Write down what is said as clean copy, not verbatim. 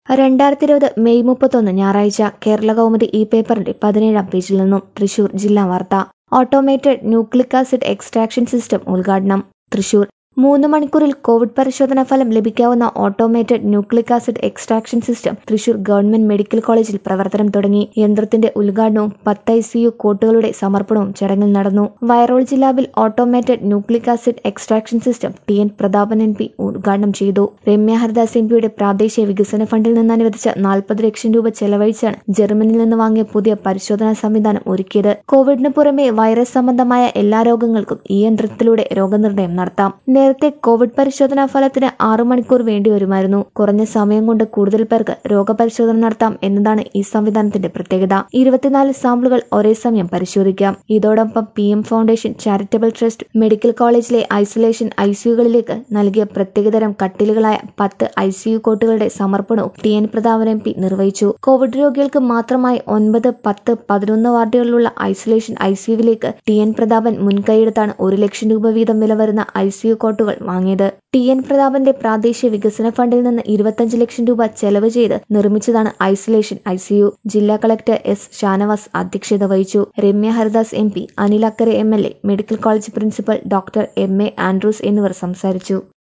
2020 May 31 ഞായറാഴ്ച കേരളകൗമുദി ഈ പേപ്പറിന്റെ 17-ാം പേജിൽ നിന്നും തൃശൂർ ജില്ലാ വാർത്ത. Automated nucleic acid extraction system ഉദ്ഘാടനം. തൃശൂർ 3 മണിക്കൂറിൽ കോവിഡ് പരിശോധനാ ഫലം ലഭിക്കാവുന്ന automated nucleic acid extraction system Thrissur government medical കോളേജിൽ പ്രവർത്തനം തുടങ്ങി. യന്ത്രത്തിന്റെ ഉദ്ഘാടനവും 10 ICU കോട്ടുകളുടെ സമർപ്പണവും ചടങ്ങിൽ നടന്നു. വൈറോളജി ലാബിൽ automated nucleic acid extraction system TN Prathapan MP ഉദ്ഘാടനം ചെയ്തു. രമ്യ ഹരിദാസ് MPയുടെ പ്രാദേശിക വികസന ഫണ്ടിൽ നിന്ന് അനുവദിച്ച 40 ലക്ഷം രൂപ ചെലവഴിച്ചാണ് ജർമ്മനിയിൽ നിന്ന് വാങ്ങിയ പുതിയ പരിശോധനാ സംവിധാനം ഒരുക്കിയത്. കോവിഡിന് പുറമെ വൈറസ് സംബന്ധമായ എല്ലാ രോഗങ്ങൾക്കും ഈ യന്ത്രത്തിലൂടെ രോഗനിർണയം നടത്താം. നേരത്തെ കോവിഡ് പരിശോധനാ ഫലത്തിന് 6 മണിക്കൂർ വേണ്ടിവരുമായിരുന്നു. കുറഞ്ഞ സമയം കൊണ്ട് കൂടുതൽ പേർക്ക് രോഗപരിശോധന നടത്താം എന്നതാണ് ഈ സംവിധാനത്തിന്റെ പ്രത്യേകത. 24 സാമ്പിളുകൾ ഒരേ സമയം പരിശോധിക്കാം. ഇതോടൊപ്പം PM foundation charitable trust medical കോളേജിലെ ഐസൊലേഷൻ ICUകളിലേക്ക് നൽകിയ പ്രത്യേകതരം കട്ടിലുകളായ 10 ICU കോട്ടുകളുടെ സമർപ്പണവും TN പ്രതാപൻ MP നിർവഹിച്ചു. കോവിഡ് രോഗികൾക്ക് മാത്രമായി 9, 10, 11 വാർഡുകളിലുള്ള ഐസൊലേഷൻ ICUവിലേക്ക് TN പ്രതാപൻ മുൻകൈയെടുത്താണ് 1 ലക്ഷം രൂപ വീതം വില വരുന്ന ICU കോട്ടുകൾ വാങ്ങിയത്. TN പ്രതാപന്റെ പ്രാദേശിക വികസന ഫണ്ടിൽ നിന്ന് 25 ലക്ഷം രൂപ ചെലവ് ചെയ്ത് നിർമ്മിച്ചതാണ് ഐസൊലേഷൻ ICU. ജില്ലാ കളക്ടർ S ഷാനവാസ് അധ്യക്ഷത വഹിച്ചു. Remya Haridas MP, Anil Akkara MLA, medical college principal doctor MA Andrews എന്നിവർ സംസാരിച്ചു.